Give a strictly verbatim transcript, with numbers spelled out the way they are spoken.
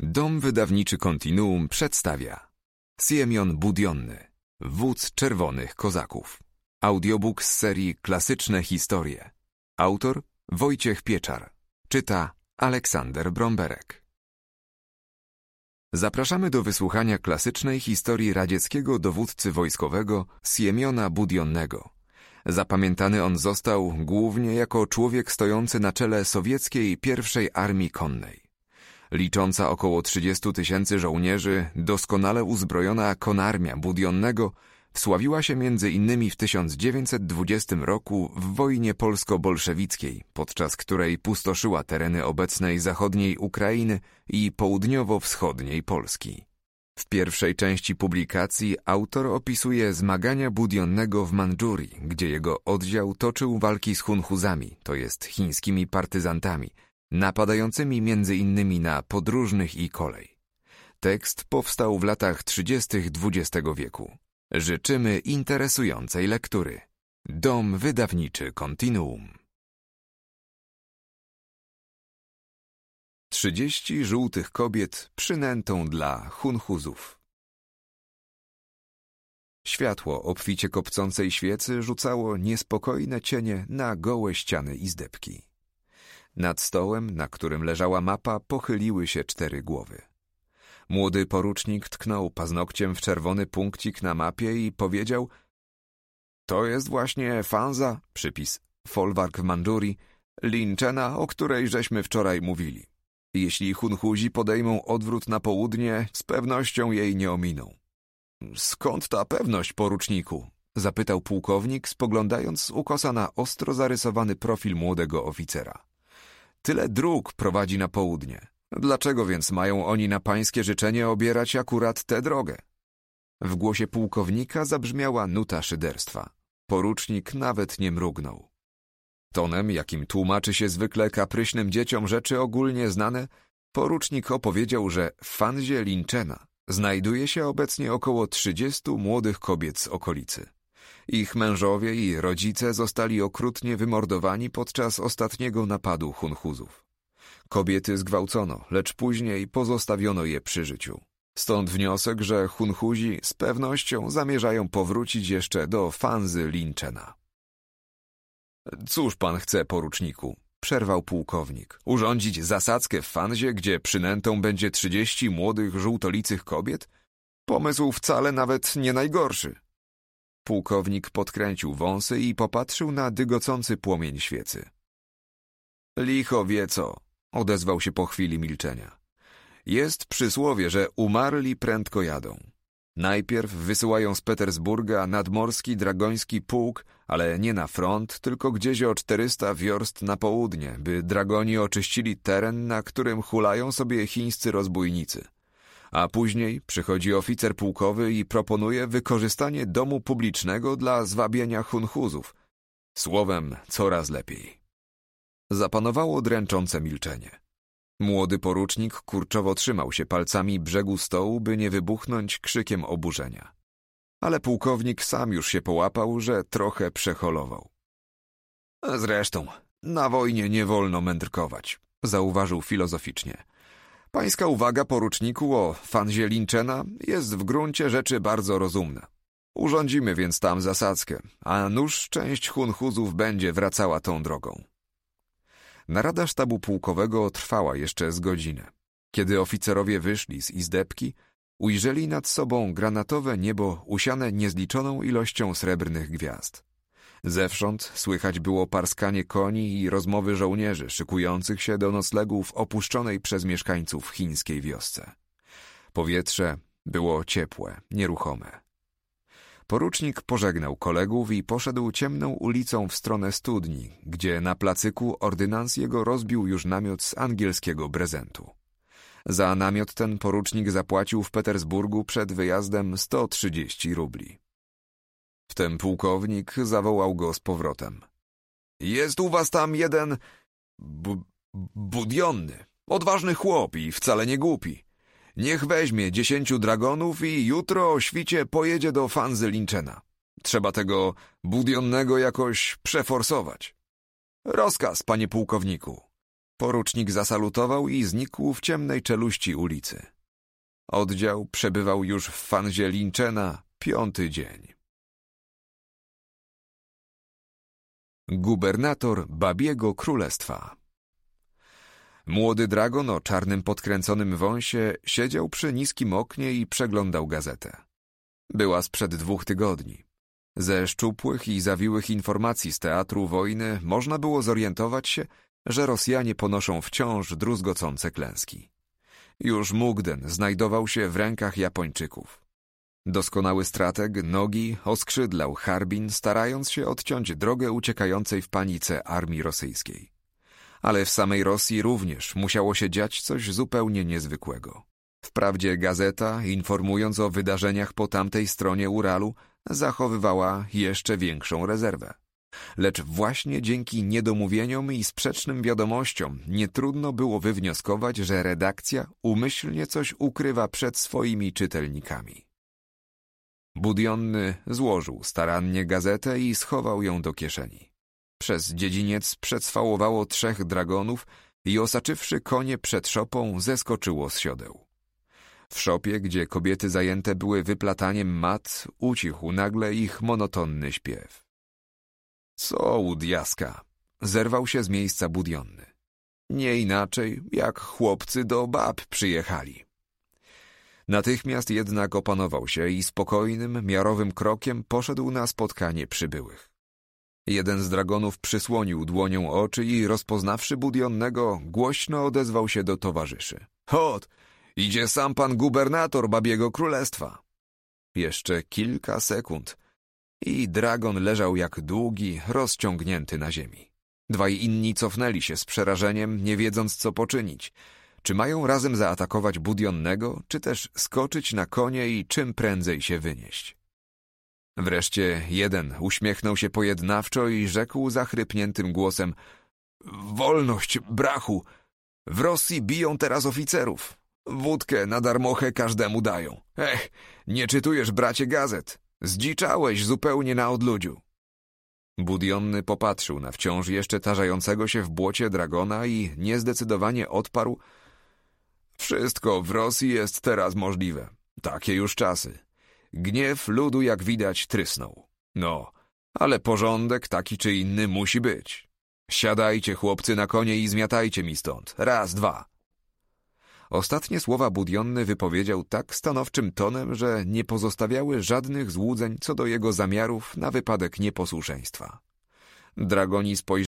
Dom wydawniczy Kontinuum przedstawia Siemion Budionny, wódz czerwonych kozaków. Audiobook z serii Klasyczne historie. Autor Wojciech Pieczar. Czyta Aleksander Bromberek. Zapraszamy do wysłuchania klasycznej historii radzieckiego dowódcy wojskowego Siemiona Budionnego. Zapamiętany on został głównie jako człowiek stojący na czele sowieckiej pierwszej armii konnej. Licząca około trzydziestu tysięcy żołnierzy, doskonale uzbrojona konarmia Budionnego wsławiła się między innymi w tysiąc dziewięćset dwudziestym roku w wojnie polsko-bolszewickiej, podczas której pustoszyła tereny obecnej zachodniej Ukrainy i południowo-wschodniej Polski. W pierwszej części publikacji autor opisuje zmagania Budionnego w Mandżurii, gdzie jego oddział toczył walki z Hunhuzami, to jest chińskimi partyzantami, napadającymi między innymi na podróżnych i kolej. Tekst powstał w latach trzydziestych dwudziestego wieku. Życzymy interesującej lektury. Dom wydawniczy Kontinuum. Trzydzieści żółtych kobiet przynętą dla Hunhuzów. Światło obficie kopcącej świecy rzucało niespokojne cienie na gołe ściany izdebki. Nad stołem, na którym leżała mapa, pochyliły się cztery głowy. Młody porucznik tknął paznokciem w czerwony punkcik na mapie i powiedział: to jest właśnie Fanza, przypis folwark w Mandżurii, Linczena, o której żeśmy wczoraj mówili. Jeśli Hunhuzi podejmą odwrót na południe, z pewnością jej nie ominą. Skąd ta pewność, poruczniku? Zapytał pułkownik, spoglądając z ukosa na ostro zarysowany profil młodego oficera. Tyle dróg prowadzi na południe. Dlaczego więc mają oni na pańskie życzenie obierać akurat tę drogę? W głosie pułkownika zabrzmiała nuta szyderstwa. Porucznik nawet nie mrugnął. Tonem, jakim tłumaczy się zwykle kapryśnym dzieciom rzeczy ogólnie znane, porucznik opowiedział, że w Fanzie Linczena znajduje się obecnie około trzydziestu młodych kobiet z okolicy. Ich mężowie i rodzice zostali okrutnie wymordowani podczas ostatniego napadu Hunhuzów. Kobiety zgwałcono, lecz później pozostawiono je przy życiu. Stąd wniosek, że Hunhuzi z pewnością zamierzają powrócić jeszcze do Fanzy Linczena. Cóż pan chce, poruczniku? Przerwał pułkownik. Urządzić zasadzkę w Fanzie, gdzie przynętą będzie trzydzieści młodych, żółtolicych kobiet? Pomysł wcale nawet nie najgorszy. Pułkownik podkręcił wąsy i popatrzył na dygocący płomień świecy. Licho wie co, odezwał się po chwili milczenia. Jest przysłowie, że umarli prędko jadą. Najpierw wysyłają z Petersburga nadmorski dragoński pułk, ale nie na front, tylko gdzieś o czterysta wiorst na południe, by dragoni oczyścili teren, na którym hulają sobie chińscy rozbójnicy. A później przychodzi oficer pułkowy i proponuje wykorzystanie domu publicznego dla zwabienia Hunhuzów. Słowem, coraz lepiej. Zapanowało dręczące milczenie. Młody porucznik kurczowo trzymał się palcami brzegu stołu, by nie wybuchnąć krzykiem oburzenia. Ale pułkownik sam już się połapał, że trochę przeholował. Zresztą, na wojnie nie wolno mędrkować, zauważył filozoficznie. Pańska uwaga, poruczniku, o Fanzie Linczena jest w gruncie rzeczy bardzo rozumna. Urządzimy więc tam zasadzkę, a nuż część Hunhuzów będzie wracała tą drogą. Narada sztabu pułkowego trwała jeszcze z godzinę. Kiedy oficerowie wyszli z izdebki, ujrzeli nad sobą granatowe niebo usiane niezliczoną ilością srebrnych gwiazd. Zewsząd słychać było parskanie koni i rozmowy żołnierzy szykujących się do noclegu w opuszczonej przez mieszkańców chińskiej wiosce. Powietrze było ciepłe, nieruchome. Porucznik pożegnał kolegów i poszedł ciemną ulicą w stronę studni, gdzie na placyku ordynans jego rozbił już namiot z angielskiego prezentu. Za namiot ten porucznik zapłacił w Petersburgu przed wyjazdem sto trzydzieści rubli. Wtem pułkownik zawołał go z powrotem. Jest u was tam jeden b- budionny, odważny chłop i wcale nie głupi. Niech weźmie dziesięciu dragonów i jutro o świcie pojedzie do Fanzy Linczena. Trzeba tego Budionnego jakoś przeforsować. Rozkaz, panie pułkowniku. Porucznik zasalutował i znikł w ciemnej czeluści ulicy. Oddział przebywał już w Fanzie Linczena piąty dzień. Gubernator Babiego Królestwa. Młody dragon o czarnym podkręconym wąsie siedział przy niskim oknie i przeglądał gazetę. Była sprzed dwóch tygodni. Ze szczupłych i zawiłych informacji z teatru wojny można było zorientować się, że Rosjanie ponoszą wciąż druzgocące klęski. Już Mukden znajdował się w rękach Japończyków. Doskonały strateg Nogi oskrzydlał Harbin, starając się odciąć drogę uciekającej w panice armii rosyjskiej. Ale w samej Rosji również musiało się dziać coś zupełnie niezwykłego. Wprawdzie gazeta, informując o wydarzeniach po tamtej stronie Uralu, zachowywała jeszcze większą rezerwę. Lecz właśnie dzięki niedomówieniom i sprzecznym wiadomościom nie trudno było wywnioskować, że redakcja umyślnie coś ukrywa przed swoimi czytelnikami. Budionny złożył starannie gazetę i schował ją do kieszeni. Przez dziedziniec przecwałowało trzech dragonów i osaczywszy konie przed szopą, zeskoczyło z siodeł. W szopie, gdzie kobiety zajęte były wyplataniem mat, ucichł nagle ich monotonny śpiew. Co u diaska? Zerwał się z miejsca Budionny. Nie inaczej, jak chłopcy do bab przyjechali. Natychmiast jednak opanował się i spokojnym, miarowym krokiem poszedł na spotkanie przybyłych. Jeden z dragonów przysłonił dłonią oczy i rozpoznawszy Budionnego, głośno odezwał się do towarzyszy. Hot, idzie sam pan gubernator Babiego Królestwa. Jeszcze kilka sekund i dragon leżał jak długi, rozciągnięty na ziemi. Dwaj inni cofnęli się z przerażeniem, nie wiedząc co poczynić. Czy mają razem zaatakować Budionnego, czy też skoczyć na konie i czym prędzej się wynieść? Wreszcie jeden uśmiechnął się pojednawczo i rzekł zachrypniętym głosem: wolność, brachu! W Rosji biją teraz oficerów. Wódkę na darmochę każdemu dają. Ech, nie czytujesz, bracie, gazet. Zdziczałeś zupełnie na odludziu. Budionny popatrzył na wciąż jeszcze tarzającego się w błocie dragona i niezdecydowanie odparł: wszystko w Rosji jest teraz możliwe. Takie już czasy. Gniew ludu, jak widać, trysnął. No, ale porządek taki czy inny musi być. Siadajcie, chłopcy, na konie i zmiatajcie mi stąd. Raz, dwa. Ostatnie słowa Budionny wypowiedział tak stanowczym tonem, że nie pozostawiały żadnych złudzeń co do jego zamiarów na wypadek nieposłuszeństwa. Dragoni spojrzeli